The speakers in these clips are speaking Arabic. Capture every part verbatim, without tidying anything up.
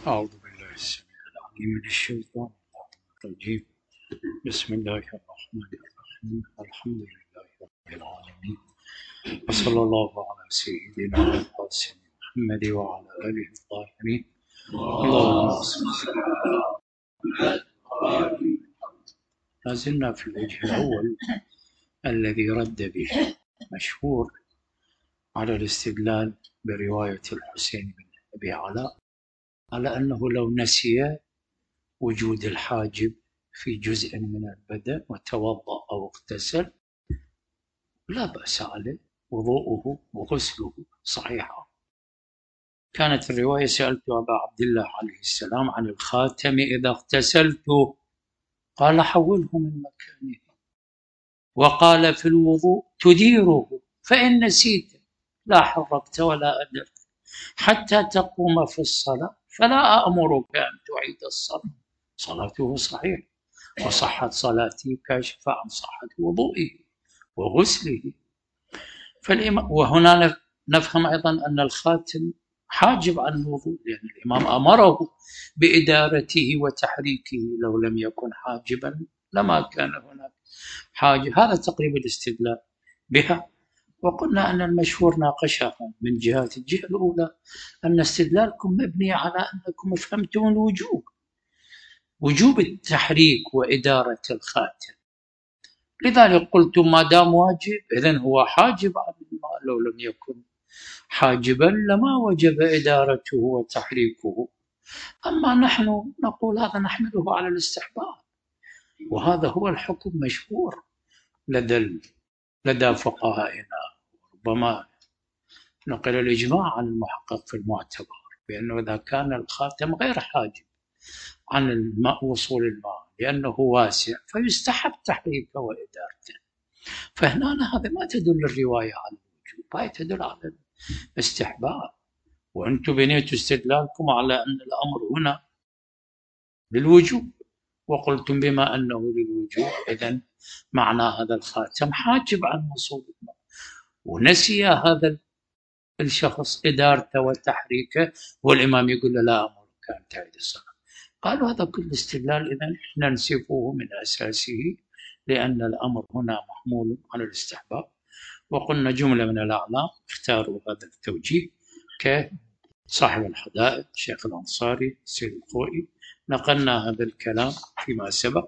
أعوذ بالله السميع العليم من الشيطان الرجيم. بسم الله الرحمن الرحيم. الحمد لله رب العالمين، وصلى الله على سيدنا القاسم محمد وعلى آله الطاهرين. اللهم صل ما زلنا في الوجه الأول الذي رد به مشهور على الاستدلال برواية الحسين بن أبي علاء على أنه لو نسي وجود الحاجب في جزء من البدن وتوضأ أو اغتسل لا بأس عليه، وضوءه وغسله صحيحة. كانت الرواية: سألت أبا عبد الله عليه السلام عن الخاتم إذا اغتسلت، قال: حوله من مكانه. وقال في الوضوء: تديره، فإن نسيت لا حركت ولا أدرت حتى تقوم في الصلاة فلا أأمرك أن تعيد الصلاة، صلاته صحيحة، وصحت صلاته كاشفة عن صحة وضوئه وغسله. وهنا نفهم أيضا أن الخاتم حاجب عن الوضوء، لأن الإمام أمره بإدارته وتحريكه، لو لم يكن حاجبا لما كان هناك حاجب. هذا تقريب الاستدلال بها. وقلنا أن المشهور ناقشها من جهات الجهة الأولى أن استدلالكم مبني على أنكم فهمتم الوجوب، وجوب التحريك وإدارة الخاتم، لذلك قلتم ما دام واجب إذن هو حاجب عن الماء، لو لم يكن حاجبا لما وجب إدارته وتحريكه. أما نحن نقول هذا نحمله على الاستحباب، وهذا هو الحكم مشهور لدى لدى فقهائنا. ربما نقل الإجماع عن المحقق في المعتبر بأنه إذا كان الخاتم غير حاجب عن الماء وصول الماء لأنه واسع فيستحب تحريكه وإدارته. فهنا هذا ما تدل الرواية على الوجوب، هاي تدل على الاستحباب، وأنتم بنيتوا استدلالكم على أن الأمر هنا للوجوب، وقلتم بما أنه للوجوب إذن معنى هذا الخاتم حاجب عن وصول الماء، ونسي هذا الشخص إدارته وتحريكه، والإمام يقول له لا أمرك أن تعيد الصلاة. قالوا هذا كل استدلال إذن ننسفه من أساسه، لأن الأمر هنا محمول على الاستحباب. وقلنا جملة من الأعلام اختاروا هذا التوجيه كصاحب الحدائق الشيخ الأنصاري السيد الخوئي، نقلنا هذا الكلام فيما سبق.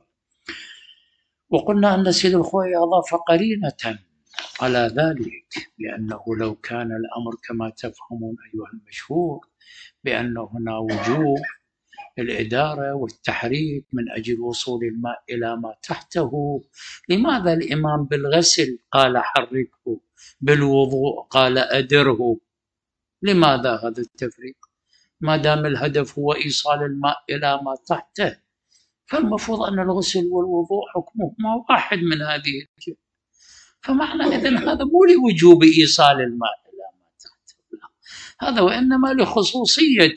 وقلنا أن السيد الخوئي أضاف قرينة على ذلك، لأنه لو كان الأمر كما تفهمون أيها المشهور بأن هنا وجوب الإدارة والتحريك من أجل وصول الماء إلى ما تحته، لماذا الإمام بالغسل قال حركه، بالوضوء قال أدره؟ لماذا هذا التفريق؟ ما دام الهدف هو إيصال الماء إلى ما تحته، فالمفروض أن الغسل والوضوء حكمهما واحد من هذه الجهة. فمعنى إذن هذا مو لوجوب إيصال الماء إلى ما تحته، لا، هذا وإنما لخصوصية،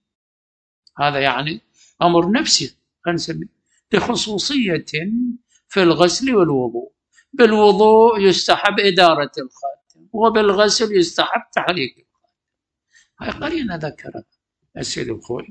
هذا يعني أمر نفسي نسميه لخصوصية في الغسل والوضوء. بالوضوء يستحب إدارة الخاتم، وبالغسل يستحب تحريك الخاتم. هاي قرينة ذكرها السيد الخوئي.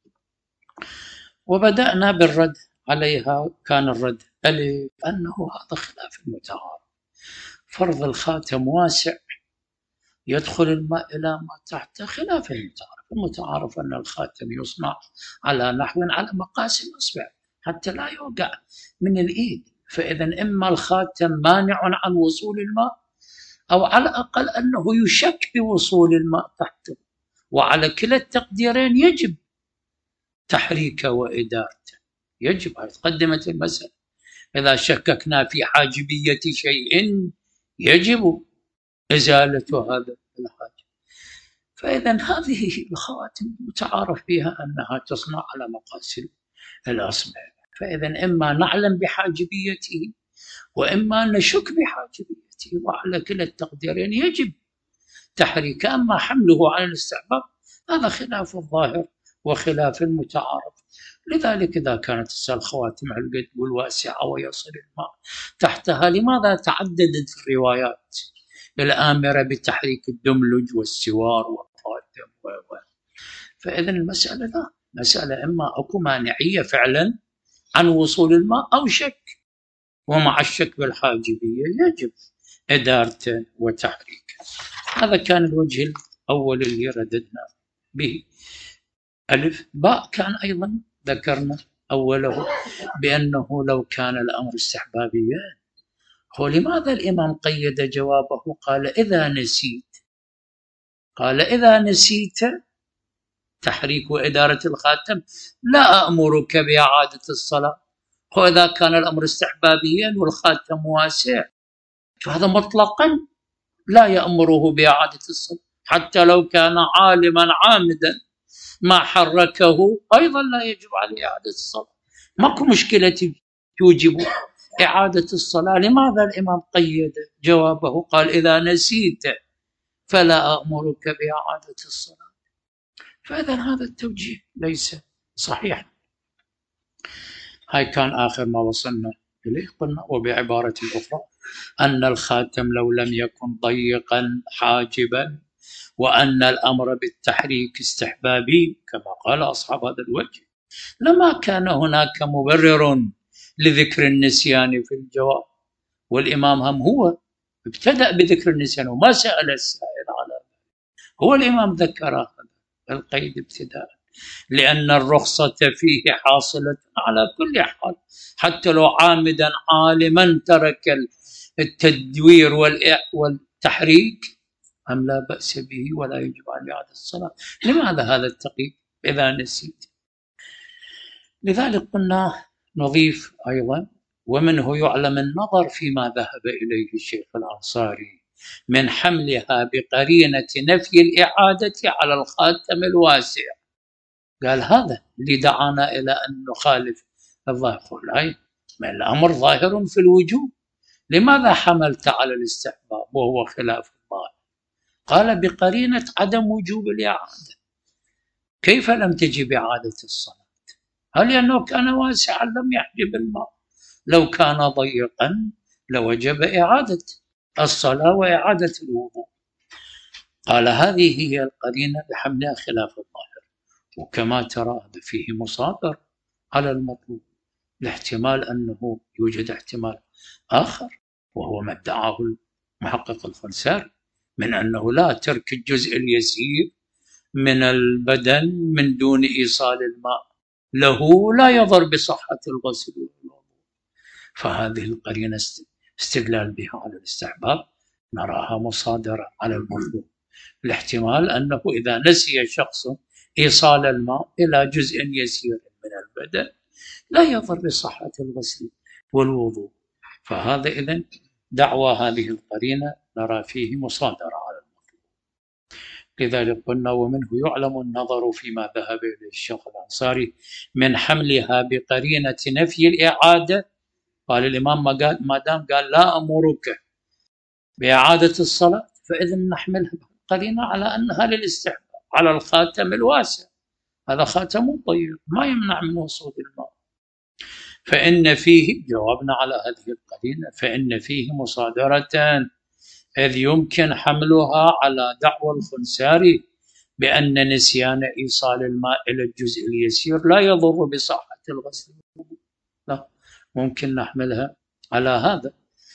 وبدأنا بالرد عليها. كان الرد ألف أنه هذا خلاف المتعارف، فرض الخاتم واسع يدخل الماء إلى ما تحته، خلاف المتعارف. المتعارف أن الخاتم يصنع على نحو على مقاس الأصبع حتى لا يوقع من الإيد، فإذا إما الخاتم مانع عن وصول الماء، أو على الأقل أنه يشك بوصول الماء تحته، وعلى كلا التقديرين يجب تحريكه وإدارته، يجب. هذه تقدمت المسألة، إذا شككنا في حاجبية شيء يجب إزالة هذا الحاجب. فإذا هذه الخواتم متعارف بها أنها تصنع على مقاس الأصبع، فإذا إما نعلم بحاجبيته وإما نشك بحاجبيته، وعلى كلا التقديرين يجب تحريك. أما حمله على الاستحباب هذا خلاف الظاهر وخلاف المتعارف. لذلك إذا كانت الخواتم على القد والواسعة ويصل الماء تحتها، لماذا تعددت الروايات الآمرة بتحريك الدملج والسوار والخاتم و فإذا المسألة لا مسألة إما أكو مانعية فعلا عن وصول الماء أو شك، ومع الشك بالحاجبية يجب إدارته وتحريكه. هذا كان الوجه الأول اللي رددنا به. ألف. باء كان أيضا ذكرنا أوله بأنه لو كان الأمر استحبابيا، هو لماذا الإمام قيد جوابه؟ قال إذا نسيت، قال إذا نسيت تحريك وإدارة الخاتم لا أأمرك بإعادة الصلاة. وإذا كان الأمر استحبابيا والخاتم واسع فهذا مطلقا لا يأمره بإعادة الصلاة، حتى لو كان عالما عامدا ما حركه أيضا لا يجب عليه إعادة الصلاة. ماكو مشكلة توجب إعادة الصلاة. لماذا الإمام قيد جوابه قال إذا نسيت فلا أأمرك بإعادة الصلاة؟ فإذا هذا التوجيه ليس صحيح. هاي كان آخر ما وصلنا إليه. قلنا وبعبارة أخرى أن الخاتم لو لم يكن ضيقا حاجبا وأن الأمر بالتحريك استحبابي كما قال أصحاب هذا الوجه لما كان هناك مبرر لذكر النسيان في الجواب. والإمام هم هو ابتدأ بذكر النسيان وما سأل السائل على ذلك، هو الإمام ذكر القيد ابتداء، لأن الرخصة فيه حاصلة على كل حال، حتى لو عامدا عالما ترك التدوير والتحريك أم لا بأس به ولا يجب عليه إعادة الصلاة. لماذا هذا التقييد إذا نسيت؟ لذلك قلنا نضيف أيضا ومنه يعلم النظر فيما ذهب إليه الشيخ الأنصاري من حملها بقرينة نفي الإعادة على الخاتم الواسع. قال هذا اللي دعانا إلى أن نخالف الظاهر. قل ما الأمر ظاهر في الوجوب، لماذا حملت على الاستحباب وهو خلاف الظاهر؟ قال بقرينة عدم وجوب الإعادة. كيف لم تجب إعادة الصلاة؟ هل لأنه كان واسعا لم يحجب الماء؟ لو كان ضيقا لوجب إعادة الصلاة وإعادة الوضوء. قال هذه هي القرينة لحملها خلاف الظاهر. وكما ترى هذا فيه مصادر على المطلوب، لاحتمال أنه يوجد احتمال آخر وهو ما ادعاه المحقق الخنساري من أنه لا ترك الجزء اليسير من البدن من دون إيصال الماء له لا يضر بصحة الغسل والوضوء. فهذه القرينة استدلال بها على الاستحباب نراها مصادرة على المطلوب، الاحتمال أنه إذا نسي شخص إيصال الماء إلى جزء يسير من البدن لا يضر بصحة الغسل والوضوء. فهذا إذن دعوى هذه القرينة نرى فيه مصادرة على المطلوب. لذلك قلنا ومنه يعلم النظر فيما ذهب إليه الشيخ الأنصاري من حملها بقرينة نفي الإعادة. قال الإمام ما دام قال لا أمرك بإعادة الصلاة فإذا نحملها قرينة على أنها للاستحباب على الخاتم الواسع. هذا خاتم ضيق ما يمنع من وصول الماء. فإن فيه جوابنا على هذه القرينة فإن فيه مصادرة، إذ يمكن حملها على دعوى الخنساري بأن نسيان إيصال الماء إلى الجزء اليسير لا يضر بصحة الغسل. لا، ممكن نحملها على هذا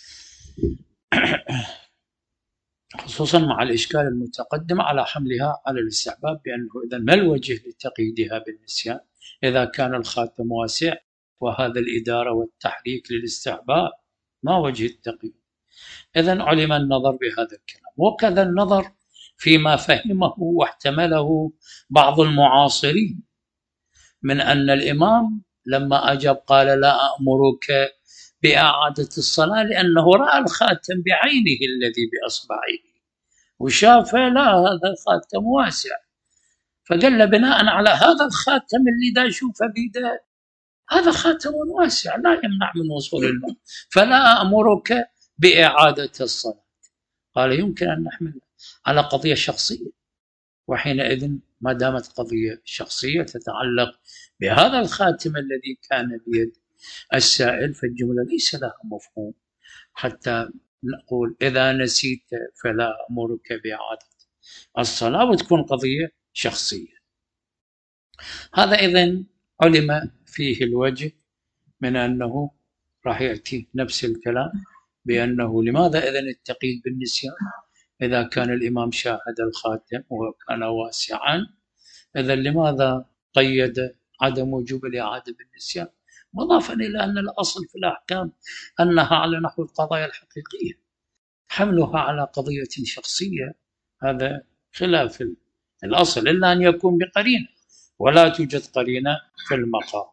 خصوصا مع الإشكال المتقدم على حملها على الاستحباب، بأنه إذا ما الوجه لتقييدها بالنسيان إذا كان الخاتم واسع وهذا الإدارة والتحريك للاستحباب؟ ما وجه التقييد؟ إذن علم النظر بهذا الكلام. وكذا النظر فيما فهمه واحتمله بعض المعاصرين من أن الإمام لما أجاب قال لا أأمرك بإعادة الصلاة لأنه رأى الخاتم بعينه الذي بأصبعه وشاف لا هذا الخاتم واسع، فقال بناء على هذا الخاتم اللي دا شوفه بيده هذا خاتم واسع لا يمنع من وصول الماء فلا أأمرك بإعادة الصلاة. قال يمكن أن نحمل على قضية شخصية، وحينئذ ما دامت قضية شخصية تتعلق بهذا الخاتم الذي كان بيد السائل فالجملة ليس لها مفهوم حتى نقول إذا نسيت فلا أمرك بإعادة الصلاة وتكون قضية شخصية. هذا إذن علم فيه الوجه من أنه راح يأتي نفس الكلام بأنه لماذا إذن التقييد بالنسيان إذا كان الإمام شاهد الخاتم وكان واسعا، إذن لماذا قيد عدم وجوب الإعادة بالنسيان، مضافا إلى أن الأصل في الأحكام أنها على نحو القضايا الحقيقية، حملها على قضية شخصية هذا خلاف الأصل إلا أن يكون بقرينة، ولا توجد قرينة في المقام.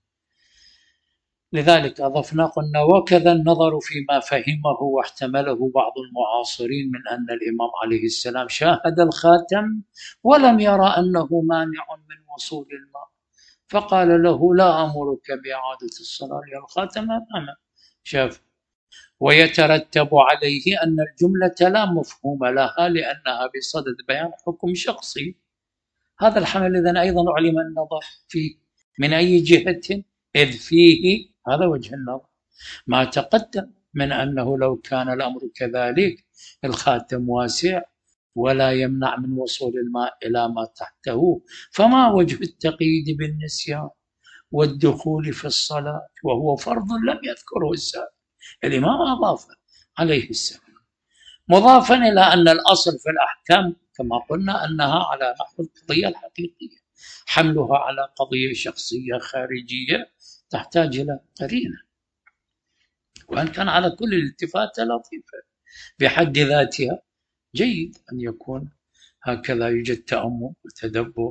لذلك أضفنا قلنا وكذا النظر فيما فهمه واحتمله بعض المعاصرين من أن الإمام عليه السلام شاهد الخاتم ولم يرى أنه مانع من وصول الماء، فقال له لا أمرك بإعادة الصلاة للخاتم أمامه، شاف، ويترتب عليه أن الجملة لا مفهوم لها لأنها بصدد بيان حكم شخصي. هذا الحمل إذن أيضا علم النظر فيه من أي جهة، إذ فيه هذا وجه النظر ما تقدم من أنه لو كان الأمر كذلك الخاتم واسع ولا يمنع من وصول الماء إلى ما تحته، فما وجه التقييد بالنسيان والدخول في الصلاة وهو فرض لم يذكره السائل، الإمام أضاف عليه السلام، مضافا إلى أن الأصل في الأحكام كما قلنا أنها على نحو القضية الحقيقية، حملها على قضية شخصية خارجية تحتاج إلى قرينة، وأن كان على كل الالتفاتة لطيفة بحد ذاتها جيد أن يكون هكذا يوجد تأمل وتدبر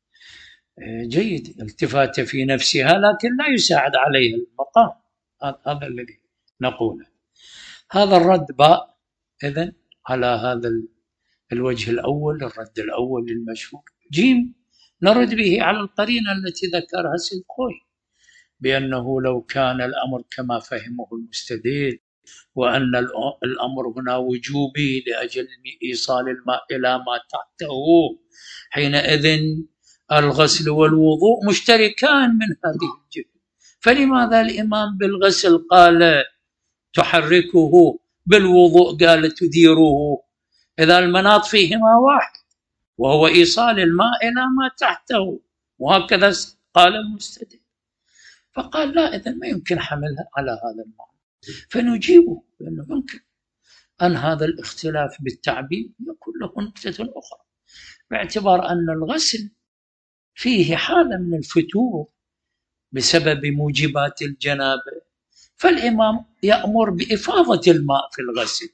جيد، التفاتة في نفسها لكن لا يساعد عليها المقام، هذا الذي نقوله. هذا الرد باء إذن على هذا الوجه الأول، الرد الأول للمشهور. جيم نرد به على القرينة التي ذكرها سيد خوي بأنه لو كان الأمر كما فهمه المستدل وأن الأمر هنا وجوبي لأجل إيصال الماء إلى ما تحته، حينئذ الغسل والوضوء مشتركان من هذه الجهة، فلماذا الإمام بالغسل قال تحركه، بالوضوء قال تديره، إذا المناط فيهما واحد وهو إيصال الماء إلى ما تحته، وهكذا قال المستدل، فقال لا إذن ما يمكن حملها على هذا المعنى، فنجيبه بأنه يمكن أن هذا الاختلاف بالتعبير يكون له نكتة أخرى، باعتبار أن الغسل فيه حالة من الفتور بسبب موجبات الجنابة، فالإمام يأمر بإفاضة الماء في الغسل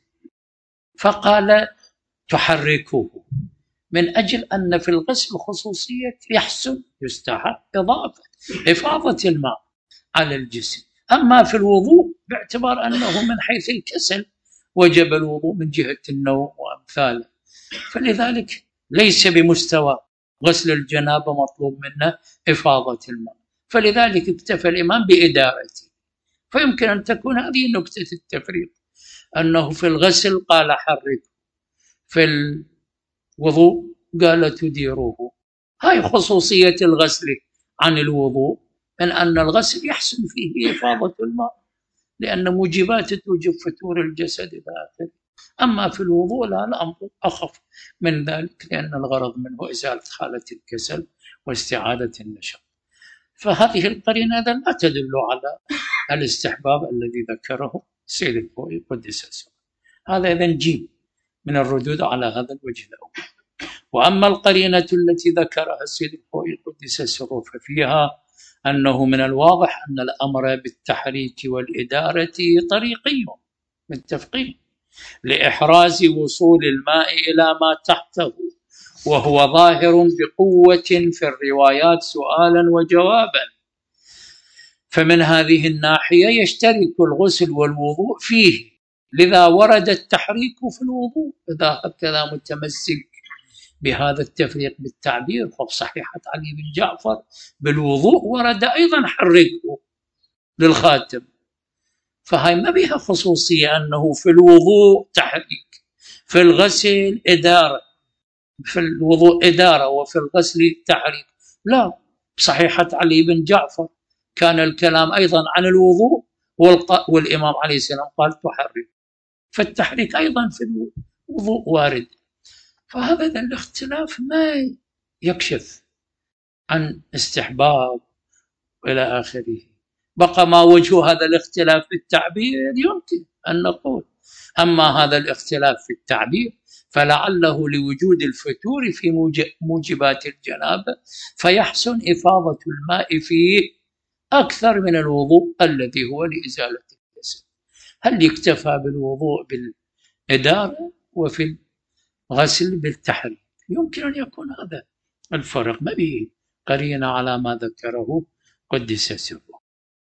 فقال تحركه من أجل أن في الغسل خصوصية يحسن يستحب إضافة إفاضة الماء على الجسم، أما في الوضوء باعتبار أنه من حيث الكسل وجب الوضوء من جهة النوم وأمثاله، فلذلك ليس بمستوى غسل الجنابة مطلوب منه إفاضة الماء، فلذلك اكتفى الإمام بإدارته. فيمكن أن تكون هذه نكتة التفريق، أنه في الغسل قال حرك، في الوضوء قال تديروه، هاي خصوصية الغسل عن الوضوء، من أن الغسل يحسن فيه إفاضة الماء لأن موجبات توجب فتور الجسد إلى آخره، أما في الوضوء لا، الأمر أخف من ذلك لأن الغرض منه إزالة حالة الكسل واستعادة النشاط. فهذه القرينة لا تدل على الاستحباب الذي ذكره سيد الخوئي قدس سره. هذا إذن جيم من الردود على هذا الوجه الأول. وأما القرينة التي ذكرها السيد الخوئي قدس سره ففيها أنه من الواضح أن الأمر بالتحريك والإدارة طريقي متفقين لإحراز وصول الماء إلى ما تحته، وهو ظاهر بقوة في الروايات سؤالا وجوابا، فمن هذه الناحية يشترك الغسل والوضوء فيه، لذا ورد التحريك في الوضوء، إذا هكذا متمسك بهذا التفريق بالتعبير فبصحيحة علي بن جعفر بالوضوء ورد أيضا حركه للخاتم، فهي ما بها خصوصية أنه في الوضوء تحريك، في الغسل إدارة، في الوضوء إدارة وفي الغسل تحريك، لا، بصحيحة علي بن جعفر كان الكلام أيضا عن الوضوء والإمام عليه السلام قال تحرك، فالتحريك أيضا في الوضوء وارد، فهذا الاختلاف ما يكشف عن استحباب إلى آخره. بقى ما وجه هذا الاختلاف في التعبير؟ يمكن أن نقول أما هذا الاختلاف في التعبير فلعله لوجود الفتور في موجبات الجنابة، فيحسن إفاضة الماء فيه أكثر من الوضوء الذي هو لإزالة الجسد. هل يكتفى بالوضوء بالإدارة وفي الغسل بالتحريك؟ يمكن أن يكون هذا الفرق، ما به قرينة على ما ذكره قدس سره.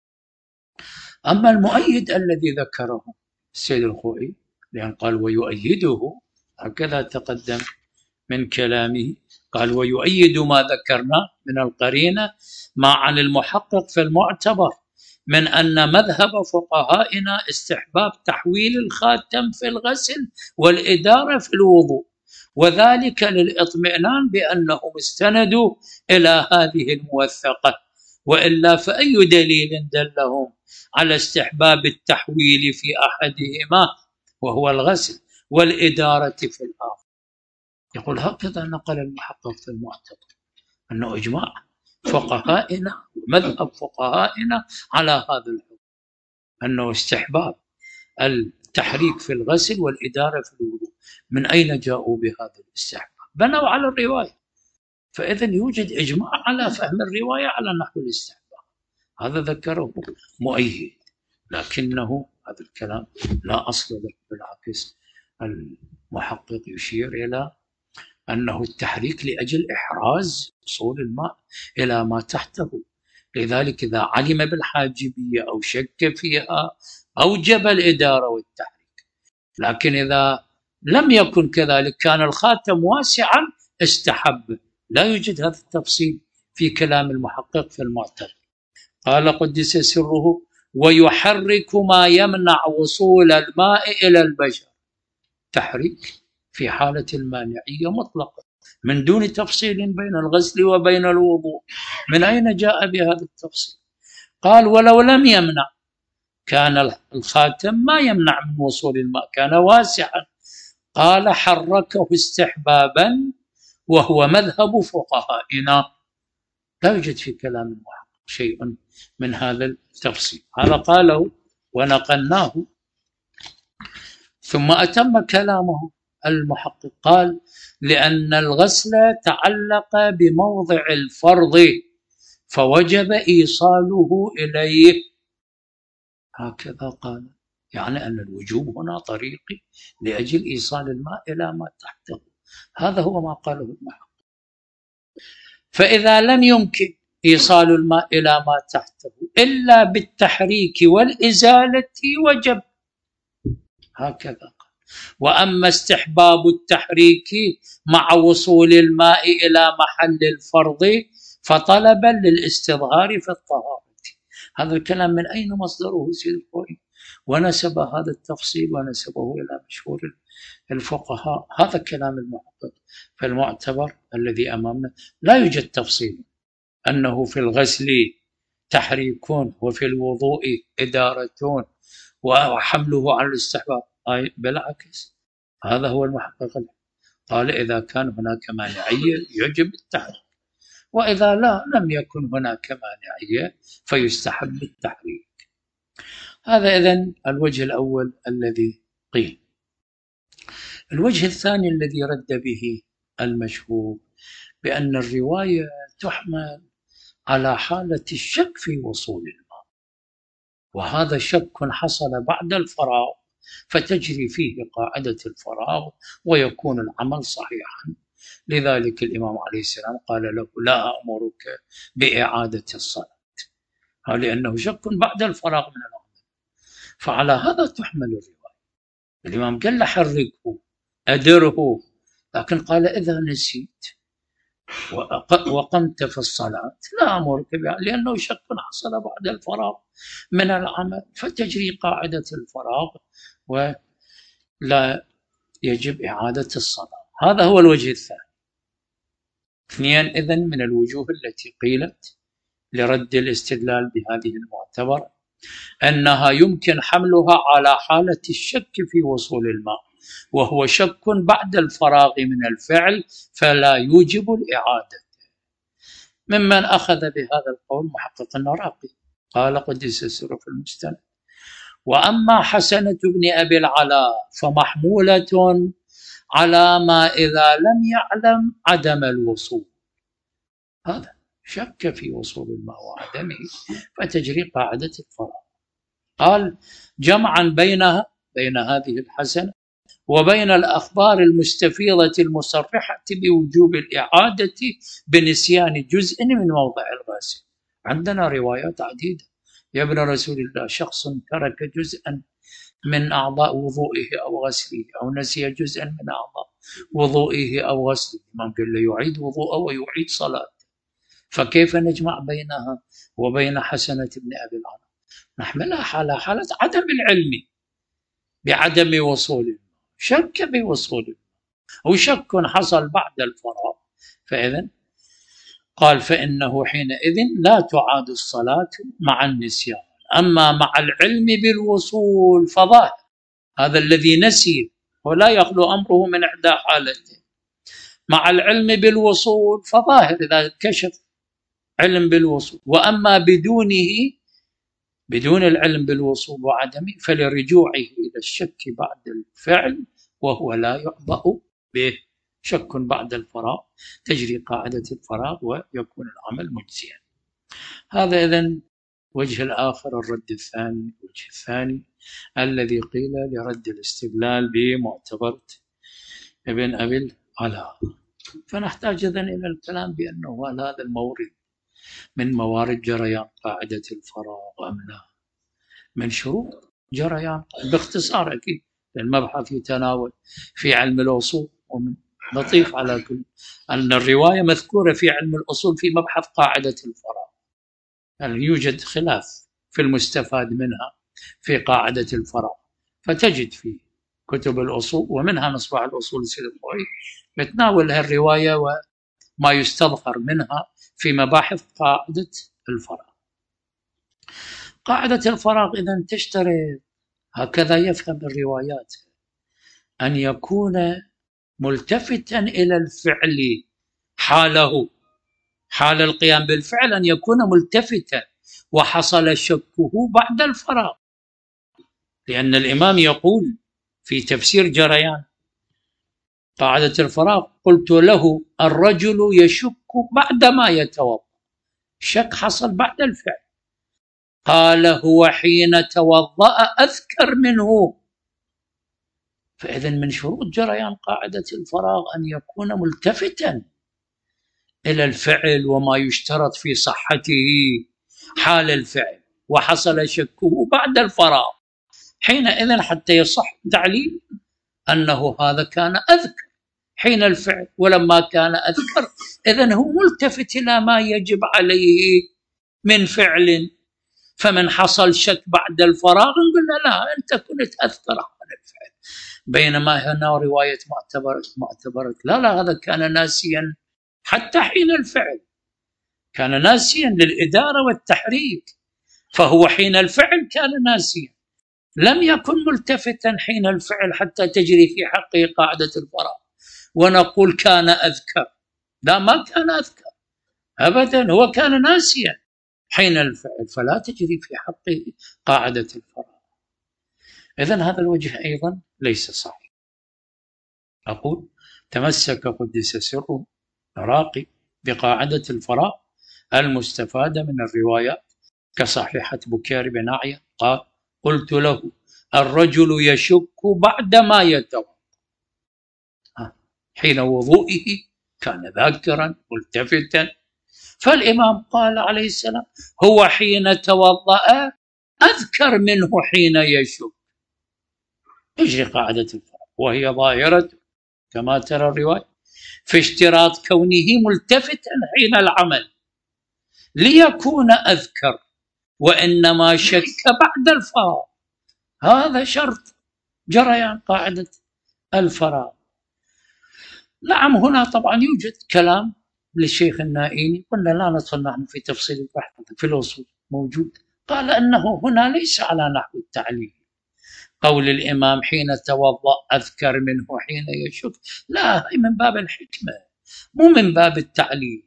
أما المؤيد الذي ذكره السيد الخوئي، لأن قال ويؤيده، هكذا تقدم من كلامه، قال ويؤيد ما ذكرنا من القرينة ما عن المحقق في المعتبر من أن مذهب فقهائنا استحباب تحويل الخاتم في الغسل والإدارة في الوضوء، وذلك للإطمئنان بأنهم استندوا إلى هذه الموثقة، وإلا فأي دليل دلهم على استحباب التحويل في أحدهما وهو الغسل والإدارة في الآخر؟ يقول هكذا نقل المحقق في المعتبر أنه إجماع فقهائنا ومذهب فقهائنا على هذا الحكم، أنه استحباب التحريك في الغسل والإدارة في الوضوء. من أين جاءوا بهذا الاستحباب؟ بنوا على الرواية، فإذا يوجد إجماع على فهم الرواية على نحو الاستحباب. هذا ذكره مؤيد، لكنه هذا الكلام لا أصل له، بالعكس المحقق يشير إلى أنه التحريك لأجل إحراز وصول الماء إلى ما تحته، لذلك إذا علم بالحاجبية أو شك فيها أوجب الإدارة والتحريك، لكن إذا لم يكن كذلك كان الخاتم واسعا استحب. لا يوجد هذا التفصيل في كلام المحقق في المعتبر. قال قدس سره ويحرك ما يمنع وصول الماء إلى البشر، تحريك في حالة المانعية مطلقة من دون تفصيل بين الغسل وبين الوضوء. من أين جاء بهذا التفصيل؟ قال ولو لم يمنع كان الخاتم ما يمنع من وصول الماء، كان واسعا. قال حركه استحبابا وهو مذهب فقهائنا. لا يوجد في كلام المحقق شيء من هذا التفصيل، هذا قاله ونقلناه. ثم أتم كلامه المحقق قال لأن الغسل تعلق بموضع الفرض فوجب إيصاله إليه، هكذا قال، يعني أن الوجوب هنا طريقي لأجل إيصال الماء إلى ما تحته. هذا هو ما قاله المحقق. فإذا لم يمكن إيصال الماء إلى ما تحته إلا بالتحريك والإزالة وجب، هكذا قال. وأما استحباب التحريك مع وصول الماء إلى محل الفرض فطلبا للاستظهار في الطهارة. هذا الكلام من أين مصدره سيد الخوئي؟ ونسب هذا التفصيل ونسبه إلى مشهور الفقهاء. هذا كلام المحقق في المعتبر الذي أمامنا. لا يوجد تفصيل أنه في الغسل تحريكون وفي الوضوء إدارتون وحمله على الاستحباب، بالعكس هذا هو المحقق. قال إذا كان هناك مانعية يجب التحريك، وإذا لا لم يكن هناك مانعية فيستحب التحريك. هذا إذن الوجه الأول الذي قيل. الوجه الثاني الذي رد به المشهور بأن الرواية تحمل على حالة الشك في وصول الماء، وهذا شك حصل بعد الفراغ فتجري فيه قاعدة الفراغ ويكون العمل صحيحا. لذلك الإمام عليه السلام قال له لا أمرك بإعادة الصلاة، لأنه شك بعد الفراغ من العمل. فعلى هذا تحمل الرواية. الإمام قال له حركه أدره، لكن قال إذا نسيت وقمت في الصلاة لا أمرك بها، لأنه شك حصل بعد الفراغ من العمل فتجري قاعدة الفراغ ولا يجب إعادة الصلاة. هذا هو الوجه الثاني. اثنين إذن من الوجوه التي قيلت لرد الاستدلال بهذه المعتبرة أنها يمكن حملها على حالة الشك في وصول الماء، وهو شك بعد الفراغ من الفعل فلا يوجب الإعادة. ممن أخذ بهذا القول محقق النراقي قال قدس سره في المستند: وأما حسنة بن أبي العلاء فمحمولة على ما إذا لم يعلم عدم الوصول، هذا شك في وصول الماء وعدمه فتجري قاعدة الفراغ. قال: جمعا بينها بين هذه الحسنة وبين الأخبار المستفيضة المصرحة بوجوب الإعادة بنسيان جزء من موضع الغاسل. عندنا روايات عديدة يا ابن رسول الله: شخص ترك جزءا من أعضاء وضوئه أو غسله، أو نسي جزءا من أعضاء وضوئه أو غسله، الإمام قال له يعيد وضوءه ويعيد صلاته. فكيف نجمع بينها وبين حسنة ابن أبي العلاء؟ نحملها على حالة عدم العلم بعدم وصوله، شك بوصوله أو شك حصل بعد الفراغ، فإذن قال: فإنه حينئذ لا تعاد الصلاة مع النسيان. أما مع العلم بالوصول فظاهر، هذا الذي نسي ولا يخلو أمره من إحدى حالتين: مع العلم بالوصول فظاهر إذا كشف علم بالوصول، وأما بدونه بدون العلم بالوصول وعدمه فلرجوعه إلى الشك بعد الفعل وهو لا يعبأ به، شك بعد الفراغ تجري قاعدة الفراغ ويكون العمل مجزيا. هذا إذن وجه الآخر، الرد الثاني. الوجه الثاني الذي قيل لرد الاستدلال بمعتبرة ابن أبي العلاء، فنحتاج إذن إلى الكلام بأنه هل هذا المورد من موارد جريان قاعدة الفراغ أم لا؟ من شروط جريان باختصار أكيد، المبحث يتناول في علم الأصول، ومن لطيف على كل أن الرواية مذكورة في علم الأصول في مبحث قاعدة الفراغ، يعني يوجد خلاف في المستفاد منها في قاعدة الفراغ، فتجد في كتب الأصول ومنها مصباح الأصول السلفوي يتناول الرواية وما يستظهر منها في مباحث قاعدة الفراغ. قاعدة الفراغ إذن تشترط، هكذا يفهم الروايات، أن يكون ملتفتا إلى الفعل حاله، حال القيام بالفعل أن يكون ملتفتا، وحصل شكه بعد الفراغ، لأن الإمام يقول في تفسير جريان قاعدة الفراغ: قلت له الرجل يشك بعدما يتوضأ، الشك حصل بعد الفعل، قال: هو حين توضأ أذكر منه. فإذن من شروط جريان قاعدة الفراغ أن يكون ملتفتا إلى الفعل وما يشترط في صحته حال الفعل، وحصل شكه بعد الفراغ، حينئذ حتى يصح تعليل أنه هذا كان أذكر حين الفعل، ولما كان أذكر إذن هو ملتفت إلى ما يجب عليه من فعل، فمن حصل شك بعد الفراغ نقول لا أنت كنت أذكر عن الفعل، بينما هنا رواية معتبرة معتبرة لا لا هذا كان ناسيا حتى حين الفعل، كان ناسيا للإدارة والتحريك، فهو حين الفعل كان ناسيا، لم يكن ملتفتا حين الفعل حتى تجري في حقه قاعدة الفراغ ونقول كان أذكر. لا، ما كان أذكر أبدا، هو كان ناسيا حين الفعل، فلا تجري في حقه قاعدة الفراغ. إذن هذا الوجه أيضا ليس صحيح. أقول: تمسك قدس سره العراقي بقاعدة الفراغ المستفادة من الروايات كصحيحة بكير بن أعيا قال: قلت له الرجل يشك بعدما يتوضأ، حين وضوئه كان ذاكرا ملتفتا، فالإمام قال عليه السلام: هو حين توضأ أذكر منه حين يشك، يجري قاعدة الفراغ، وهي ظاهرة كما ترى الرواية في اشتراط كونه ملتفتا حين العمل ليكون أذكر، وإنما شك بعد الفراغ، هذا شرط جريان قاعدة الفراغ. نعم، هنا طبعا يوجد كلام للشيخ النائيني، قلنا لا ندخل نحن في تفصيل البحث في الأصول موجود، قال أنه هنا ليس على نحو التعليل، قول الإمام حين توضأ أذكر منه حين يشك، لا، هي من باب الحكمة مو من باب التعليل،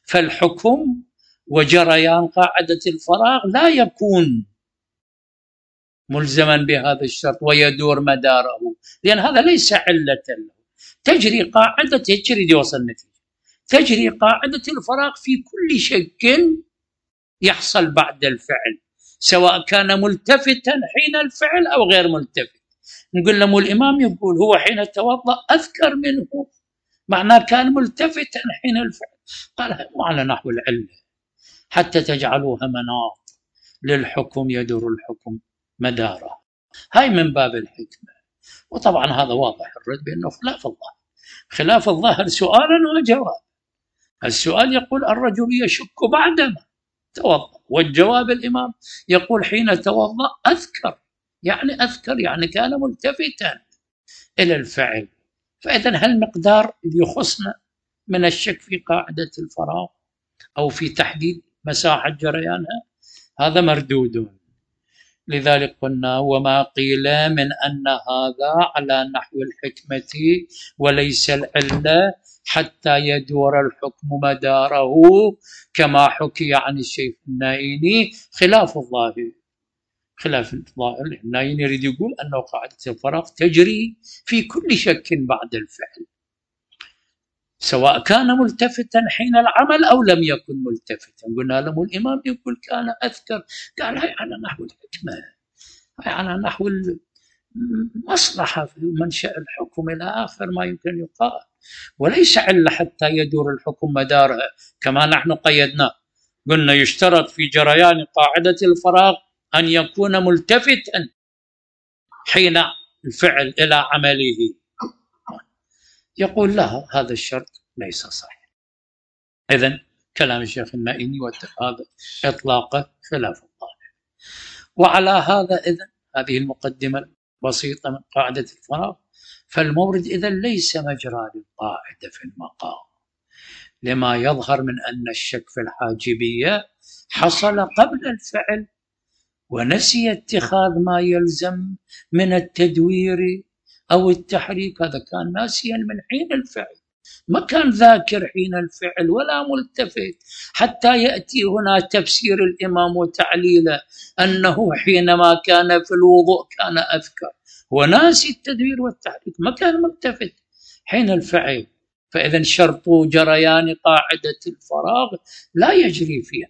فالحكم وجريان قاعدة الفراغ لا يكون ملزما بهذا الشرط ويدور مداره، لأن هذا ليس علة له. تجري قاعدة تجري يوصل النتيجة تجري قاعدة الفراغ في كل شك يحصل بعد الفعل، سواء كان ملتفتا حين الفعل أو غير ملتفت. نقول له الإمام يقول هو حين توضأ أذكر منه، معناه كان ملتفتا حين الفعل. قال وعلى نحو العلة حتى تجعلوها مناط للحكم يدور الحكم مداره. هاي من باب الحكمة. وطبعا هذا واضح الرد بأنه خلاف الظاهر. خلاف الظاهر سؤالا وجواب. السؤال يقول الرجل يشك بعدما توضأ، والجواب الإمام يقول حين توضأ أذكر، يعني أذكر يعني كان ملتفتا إلى الفعل. فإذا هالمقدار اللي يخصنا من الشك في قاعدة الفراغ أو في تحديد مساحة جريانها هذا مردود. لذلك قلنا وما قيل من أن هذا على نحو الحكمة وليس العلة حتى يدور الحكم مداره كما حكي عن الشيخ النائيني خلاف الظاهر. خلاف الظاهر النائيني يريد يقول أنه قاعدة الفراغ تجري في كل شك بعد الفعل، سواء كان ملتفتا حين العمل أو لم يكن ملتفتا. قلنا له الإمام يقول كان أذكر، قال هي على نحو الحكمة، هي على نحو المصلحة في منشأ الحكم إلى آخر ما يمكن يقال، وليس علة حتى يدور الحكم مدارها كما نحن قيدناه. قلنا يشترط في جريان قاعدة الفراغ أن يكون ملتفتا حين الفعل إلى عمله. يقول لا، هذا الشرط ليس صحيح. إذن كلام الشيخ النائيني هذا إطلاقه خلاف الظاهر. وعلى هذا إذن هذه المقدمة بسيطة من قاعدة الفراغ. فالمورد إذن ليس مجرى للقاعدة في المقام، لما يظهر من أن الشك في الحاجبية حصل قبل الفعل ونسي اتخاذ ما يلزم من التدوير أو التحريك، هذا كان ناسيا من حين الفعل، ما كان ذاكر حين الفعل ولا ملتفت، حتى يأتي هنا تفسير الإمام وتعليله أنه حينما كان في الوضوء كان أذكر، وناسي التدوير والتحريك، ما كان ملتفت حين الفعل. فإذا شرط جريان قاعدة الفراغ لا يجري فيها،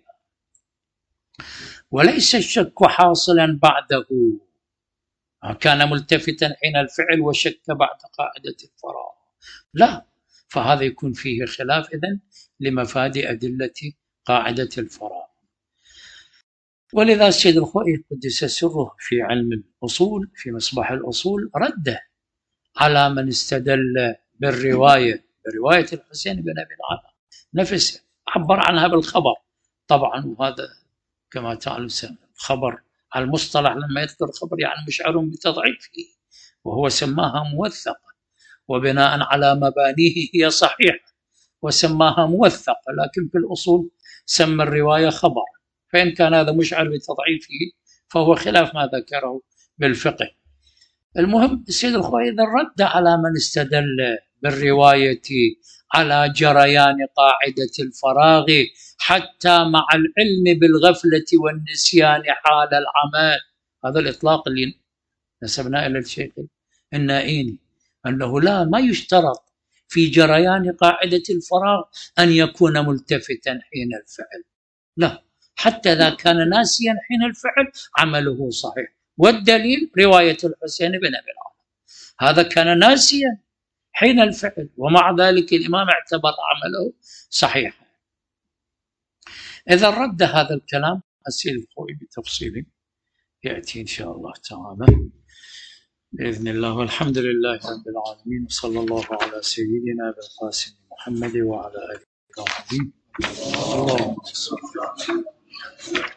وليس الشك حاصلا بعده، كان ملتفتا حين الفعل وشك بعد قاعدة الفراغ، لا. فهذا يكون فيه خلاف إذن لمفاد أدلة قاعدة الفراغ. ولذا السيد الخوئي قدس سره في علم الأصول في مصباح الأصول رده على من استدل بالرواية برواية الحسين بن أبي العلاء نفسه، عبر عنها بالخبر طبعا، وهذا كما تعلم خبر على المصطلح لما يذكر خبر يعني مشعر بتضعيفه، وهو سماها موثقة وبناء على مبانيه هي صحيحة وسماها موثقة، لكن في الأصول سمى الرواية خبر، فإن كان هذا مشعر بتضعيفه فهو خلاف ما ذكره بالفقه. المهم السيد الخوئي رد على من استدل بالرواية على جريان قاعدة الفراغ حتى مع العلم بالغفلة والنسيان حال العمل. هذا الإطلاق اللي نسبناه إلى الشيخ النائيني، أنه لا، ما يشترط في جريان قاعدة الفراغ أن يكون ملتفتا حين الفعل، لا، حتى إذا كان ناسيا حين الفعل عمله صحيح. والدليل رواية الحسين بن أبي العلاء، هذا كان ناسيا حين الفعل ومع ذلك الإمام اعتبر عمله صحيحا. إذا رد هذا الكلام السيد الخوئي بتفصيل يأتي إن شاء الله تعالى بإذن الله. والحمد لله رب العالمين، وصلى الله على سيدنا بالقاسم محمد وعلى آله وصحبه. اللهم صل على